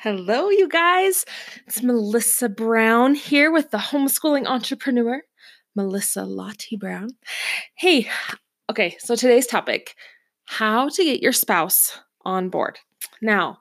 Hello, you guys. It's Melissa Brown here with the homeschooling entrepreneur, Melissa Lottie Brown. Hey, okay, so today's topic, how to get your spouse on board. Now,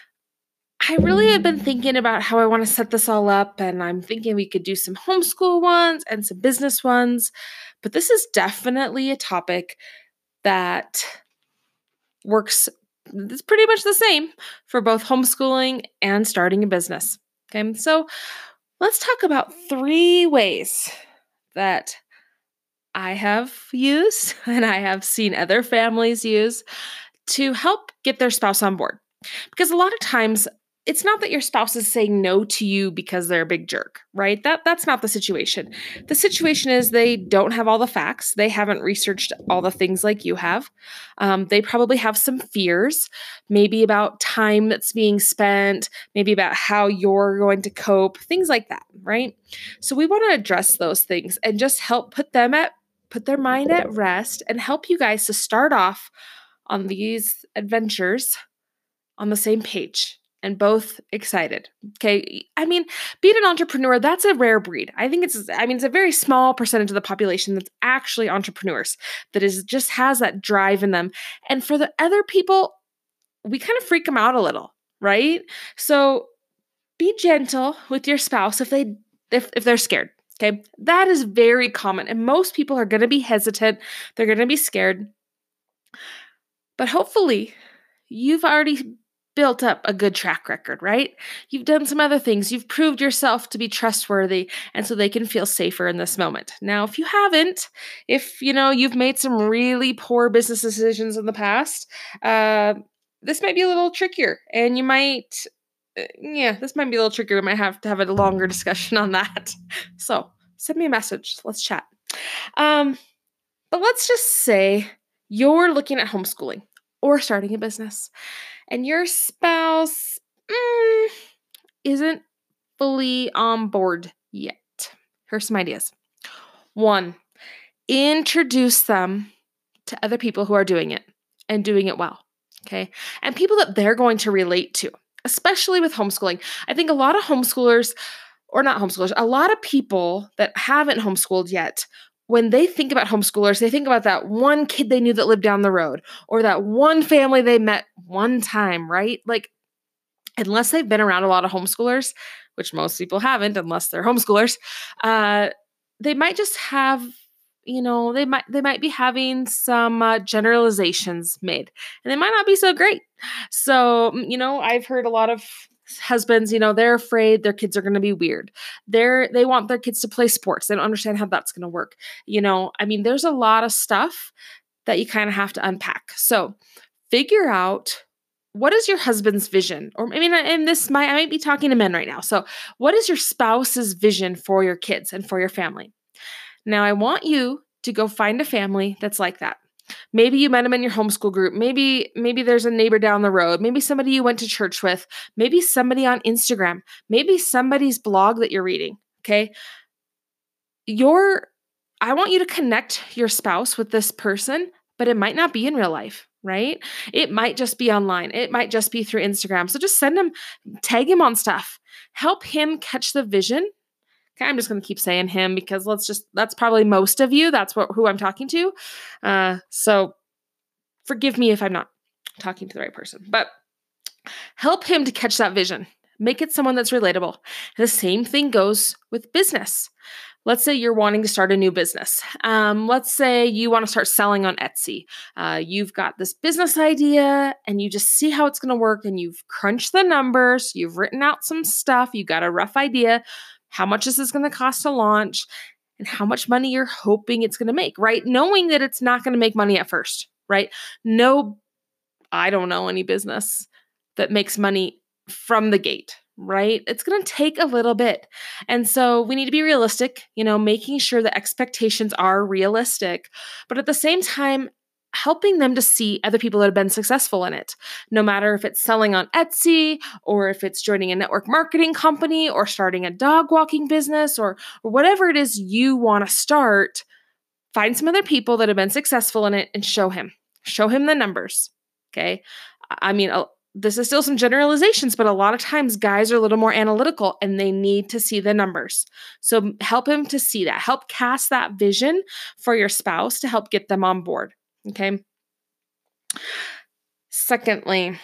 I really have been thinking about how I want to set this all up, and I'm thinking we could do some homeschool ones and some business ones, but this is definitely a topic that works. It's pretty much the same for both homeschooling and starting a business. Okay, so let's talk about 3 ways that I have used and I have seen other families use to help get their spouse on board. Because a lot of times it's not that your spouse is saying no to you because they're a big jerk, right? That's not the situation. The situation is they don't have all the facts. They haven't researched all the things like you have. They probably have some fears, maybe about time that's being spent, maybe about how you're going to cope, things like that, right? So we want to address those things and just help put their mind at rest and help you guys to start off on these adventures on the same page and both excited. Okay. I mean, being an entrepreneur, that's a rare breed. It's a very small percentage of the population that's actually entrepreneurs, that is just has that drive in them. And for the other people, we kind of freak them out a little, right? So be gentle with your spouse if they're scared. Okay. That is very common. And most people are going to be hesitant. They're going to be scared. But hopefully you've already built up a good track record, right? You've done some other things. You've proved yourself to be trustworthy, and so they can feel safer in this moment. Now, if you haven't, if you've made some really poor business decisions in the past, this might be a little trickier, and this might be a little trickier. We might have to have a longer discussion on that. So send me a message. Let's chat. But let's just say you're looking at homeschooling or starting a business, and your spouse isn't fully on board yet. Here's some ideas. 1, introduce them to other people who are doing it and doing it well, okay? And people that they're going to relate to, especially with homeschooling. I think a lot of homeschoolers, or not homeschoolers, a lot of people that haven't homeschooled yet, when they think about homeschoolers, they think about that one kid they knew that lived down the road or that one family they met one time, right? Like, unless they've been around a lot of homeschoolers, which most people haven't unless they're homeschoolers, they might just have, they might be having some generalizations made, and they might not be so great. So, I've heard a lot of husbands, they're afraid their kids are going to be weird. They want their kids to play sports. They don't understand how that's going to work. There's a lot of stuff that you kind of have to unpack. So figure out, what is your husband's vision? Or I might be talking to men right now. So what is your spouse's vision for your kids and for your family? Now, I want you to go find a family that's like that. Maybe you met them in your homeschool group. Maybe there's a neighbor down the road. Maybe somebody you went to church with. Maybe somebody on Instagram. Maybe somebody's blog that you're reading. Okay. I want you to connect your spouse with this person, but it might not be in real life, right? It might just be online. It might just be through Instagram. So just tag him on stuff. Help him catch the vision. Okay, I'm just going to keep saying him because that's probably most of you. That's who I'm talking to. So forgive me if I'm not talking to the right person, but help him to catch that vision. Make it someone that's relatable. The same thing goes with business. Let's say you're wanting to start a new business. Let's say you want to start selling on Etsy. You've got this business idea and you just see how it's going to work, and you've crunched the numbers. You've written out some stuff. You got a rough idea. How much is this going to cost to launch, and how much money you're hoping it's going to make, right? Knowing that it's not going to make money at first, right? No, I don't know any business that makes money from the gate, right? It's going to take a little bit. And so we need to be realistic, making sure the expectations are realistic, but at the same time, helping them to see other people that have been successful in it, no matter if it's selling on Etsy or if it's joining a network marketing company or starting a dog walking business or whatever it is you want to start. Find some other people that have been successful in it and show him the numbers. Okay. this is still some generalizations, but a lot of times guys are a little more analytical and they need to see the numbers. So help him to see that. Help cast that vision for your spouse to help get them on board. Okay. Secondly,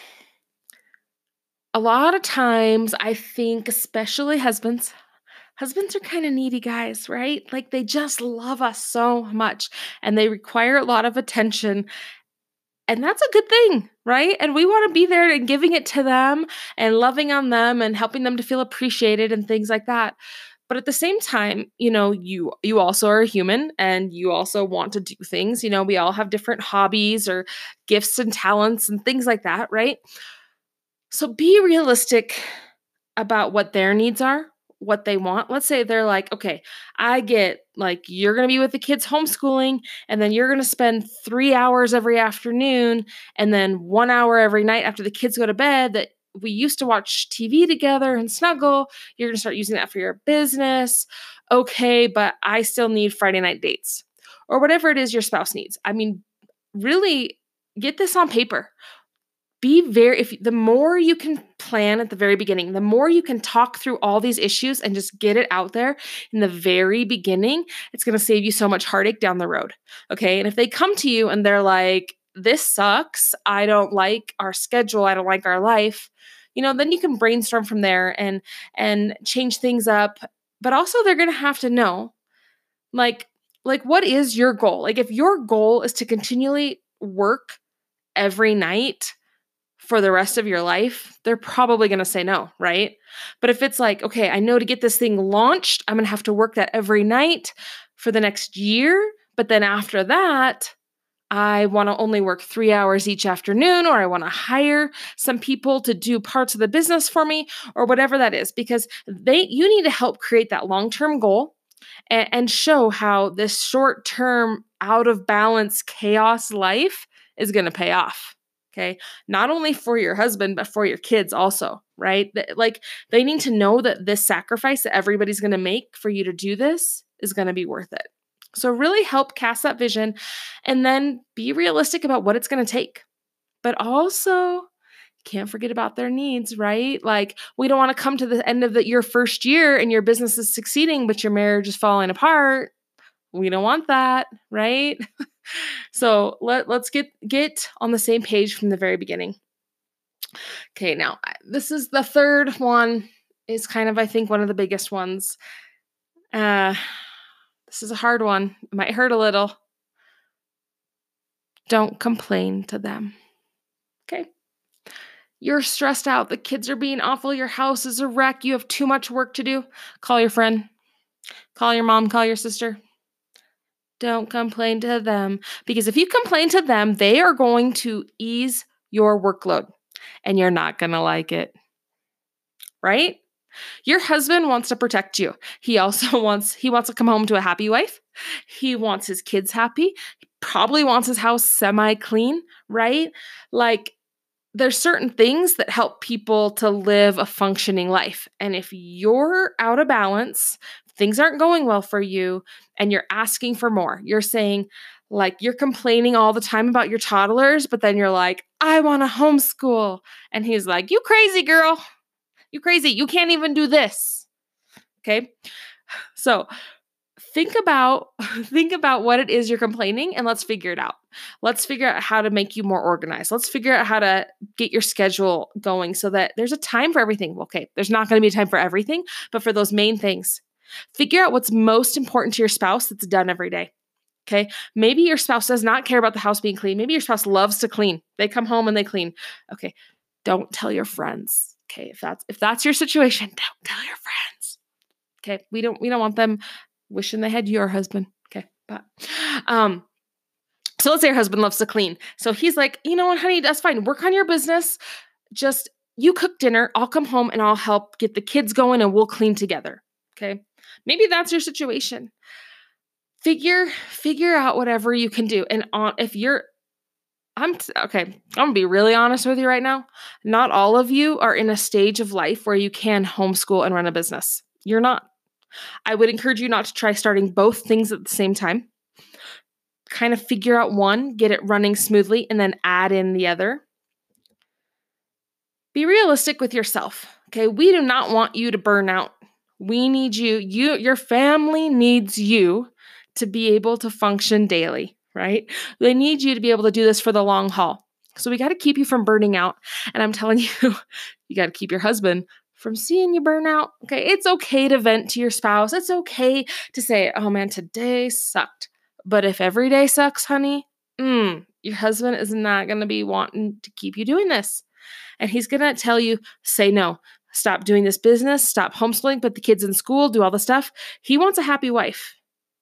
a lot of times I think, especially husbands are kind of needy guys, right? Like they just love us so much and they require a lot of attention. And that's a good thing, right? And we want to be there and giving it to them and loving on them and helping them to feel appreciated and things like that. But at the same time, you also are a human and you also want to do things. We all have different hobbies or gifts and talents and things like that, right? So be realistic about what their needs are, what they want. Let's say they're like, okay, I get like you're going to be with the kids homeschooling and then you're going to spend 3 hours every afternoon and then 1 hour every night after the kids go to bed that we used to watch TV together and snuggle. You're going to start using that for your business. Okay, but I still need Friday night dates or whatever it is your spouse needs. I mean, really get this on paper. The more you can plan at the very beginning, the more you can talk through all these issues and just get it out there in the very beginning, it's going to save you so much heartache down the road. Okay. And if they come to you and they're like, this sucks, I don't like our schedule, I don't like our life, then you can brainstorm from there and change things up. But also they're going to have to know, like what is your goal? Like if your goal is to continually work every night for the rest of your life, they're probably going to say no, right? But if it's like, okay, I know to get this thing launched, I'm going to have to work that every night for the next year. But then after that, I want to only work 3 hours each afternoon, or I want to hire some people to do parts of the business for me, or whatever that is, because you need to help create that long-term goal and show how this short-term out of balance chaos life is going to pay off. Okay. Not only for your husband, but for your kids also, right? Like they need to know that this sacrifice that everybody's going to make for you to do this is going to be worth it. So really help cast that vision and then be realistic about what it's going to take. But also can't forget about their needs, right? Like we don't want to come to the end of your first year and your business is succeeding, but your marriage is falling apart. We don't want that, right? So let's get on the same page from the very beginning. Okay, now this is the third one, is kind of, I think, one of the biggest ones. This is a hard one. It might hurt a little. Don't complain to them. Okay. You're stressed out. The kids are being awful. Your house is a wreck. You have too much work to do. Call your friend. Call your mom. Call your sister. Don't complain to them, because if you complain to them, they are going to ease your workload and you're not going to like it, right? Your husband wants to protect you. He also wants to come home to a happy wife. He wants his kids happy. He probably wants his house semi-clean, right? Like there's certain things that help people to live a functioning life. And if you're out of balance, things aren't going well for you, and you're asking for more, you're saying, like, you're complaining all the time about your toddlers, but then you're like, I want to homeschool. And he's like, you crazy girl. You crazy. You can't even do this. Okay. So think about what it is you're complaining and let's figure it out. Let's figure out how to make you more organized. Let's figure out how to get your schedule going so that there's a time for everything. Okay, there's not going to be a time for everything, but for those main things, figure out what's most important to your spouse that's done every day. Okay, maybe your spouse does not care about the house being clean. Maybe your spouse loves to clean. They come home and they clean. Okay, don't tell your friends. Okay, if that's your situation, don't tell your friends. Okay, we don't want them wishing they had your husband. Okay, but so let's say your husband loves to clean. So he's like, you know what, honey, that's fine. Work on your business. Just you cook dinner. I'll come home and I'll help get the kids going and we'll clean together. Okay, maybe that's your situation. Figure out whatever you can do. And I'm gonna be really honest with you right now. Not all of you are in a stage of life where you can homeschool and run a business. You're not. I would encourage you not to try starting both things at the same time. Kind of figure out one, get it running smoothly, and then add in the other. Be realistic with yourself. Okay. We do not want you to burn out. We need you. Your family needs you to be able to function daily, right? They need you to be able to do this for the long haul. So we got to keep you from burning out. And I'm telling you, you got to keep your husband from seeing you burn out. Okay. It's okay to vent to your spouse. It's okay to say, oh man, today sucked. But if every day sucks, honey, your husband is not going to be wanting to keep you doing this. And he's going to tell you, say no, stop doing this business, stop homeschooling, put the kids in school, do all the stuff. He wants a happy wife.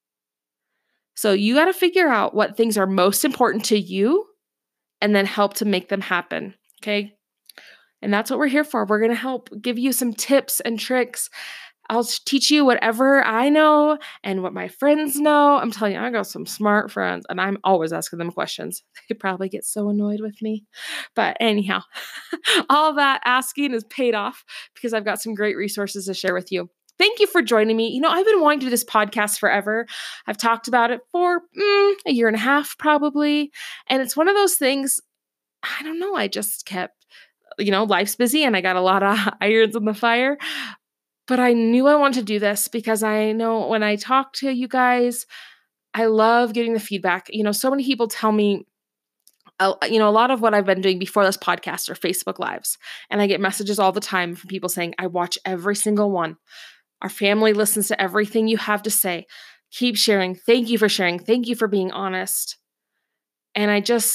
So you got to figure out what things are most important to you and then help to make them happen. Okay. And that's what we're here for. We're going to help give you some tips and tricks. I'll teach you whatever I know and what my friends know. I'm telling you, I got some smart friends and I'm always asking them questions. They probably get so annoyed with me. But anyhow, all that asking is paid off because I've got some great resources to share with you. Thank you for joining me. You know, I've been wanting to do this podcast forever. I've talked about it for a year and a half probably. And it's one of those things, I don't know, I just kept, life's busy and I got a lot of irons in the fire. But I knew I wanted to do this because I know when I talk to you guys, I love getting the feedback. So many people tell me, a lot of what I've been doing before this podcast are Facebook Lives. And I get messages all the time from people saying, I watch every single one. Our family listens to everything you have to say. Keep sharing. Thank you for sharing. Thank you for being honest. And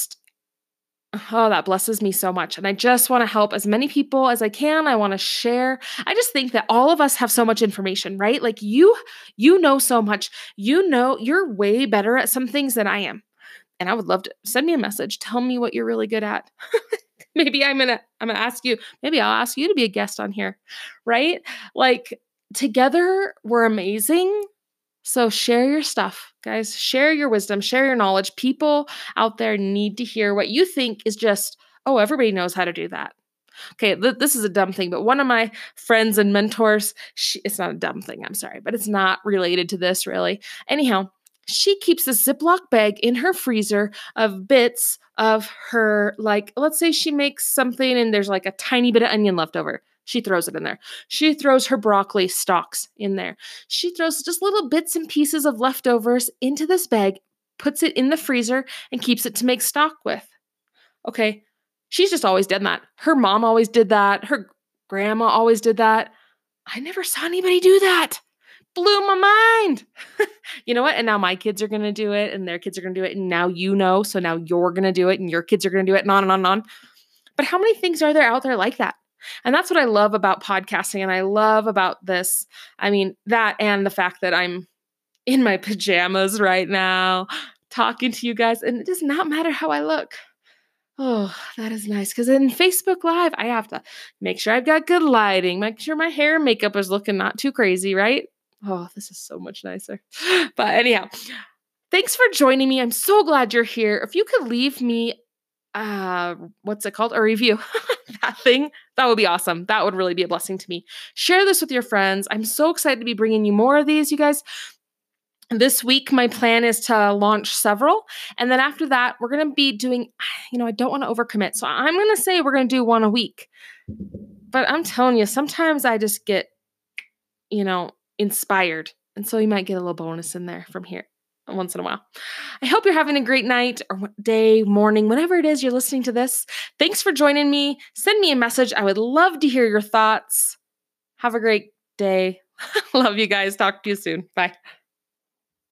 that blesses me so much. And I just want to help as many people as I can. I want to share. I just think that all of us have so much information, right? Like you know so much. You're way better at some things than I am. And I would love to send me a message. Tell me what you're really good at. Maybe I'm gonna ask you, maybe I'll ask you to be a guest on here, right? Like together we're amazing. So share your stuff, guys. Share your wisdom, share your knowledge. People out there need to hear what you think is just, oh, everybody knows how to do that. Okay, this is a dumb thing, but one of my friends and mentors, it's not a dumb thing, I'm sorry, but it's not related to this really. Anyhow, she keeps a Ziploc bag in her freezer of bits of her, like, let's say she makes something and there's like a tiny bit of onion left over. She throws it in there. She throws her broccoli stalks in there. She throws just little bits and pieces of leftovers into this bag, puts it in the freezer, and keeps it to make stock with. Okay, she's just always done that. Her mom always did that. Her grandma always did that. I never saw anybody do that. Blew my mind. You know what? And now my kids are going to do it and their kids are going to do it. And now so now you're going to do it and your kids are going to do it and on and on and on. But how many things are there out there like that? And that's what I love about podcasting. And I love about this. I mean, that and the fact that I'm in my pajamas right now talking to you guys. And it does not matter how I look. Oh, that is nice. Because in Facebook Live, I have to make sure I've got good lighting, make sure my hair and makeup is looking not too crazy, right? Oh, this is so much nicer. But anyhow, thanks for joining me. I'm so glad you're here. If you could leave me, what's it called? A review. That would be awesome. That would really be a blessing to me. Share this with your friends. I'm so excited to be bringing you more of these, you guys. This week, my plan is to launch several. And then after that, we're going to be doing, I don't want to overcommit. So I'm going to say we're going to do one a week. But I'm telling you, sometimes I just get, inspired. And so you might get a little bonus in there from here once in a while. I hope you're having a great night or day, morning, whenever it is you're listening to this. Thanks for joining me. Send me a message. I would love to hear your thoughts. Have a great day. Love you guys. Talk to you soon. Bye.